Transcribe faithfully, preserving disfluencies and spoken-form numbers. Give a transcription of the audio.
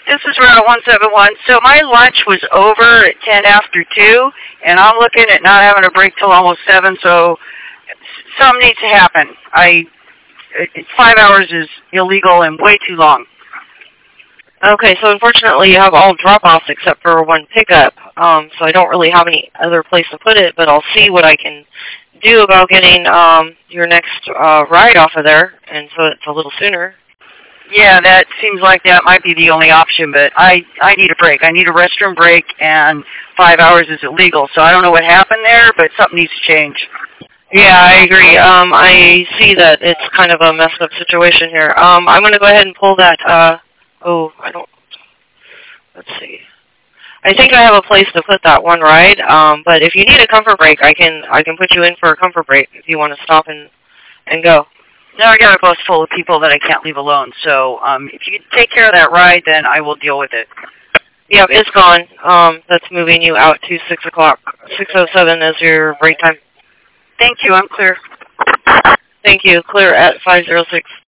This is Route one seven one. So my lunch was over at ten after two, and I'm looking at not having a break till almost seven, so something needs to happen. I, it, five hours is illegal and way too long. Okay, so unfortunately you have all drop-offs except for one pickup, um, so I don't really have any other place to put it, but I'll see what I can do about getting um, your next uh, ride off of there, and so it's a little sooner. Yeah, that seems like that might be the only option, but I, I need a break. I need a restroom break, and five hours is illegal, so I don't know what happened there, but something needs to change. Yeah, I agree. Um, I see that it's kind of a messed up situation here. Um, I'm going to go ahead and pull that. Uh, oh, I don't. Let's see. I think I have a place to put that one ride. Um, but if you need a comfort break, I can I can put you in for a comfort break if you want to stop and and go. No, I got a bus full of people that I can't leave alone. So um, if you take care of that ride, then I will deal with it. Yep, it's gone. Um, that's moving you out to six o'clock. Six oh seven is your break time. Thank you. I'm clear. Thank you. Clear at five zero six.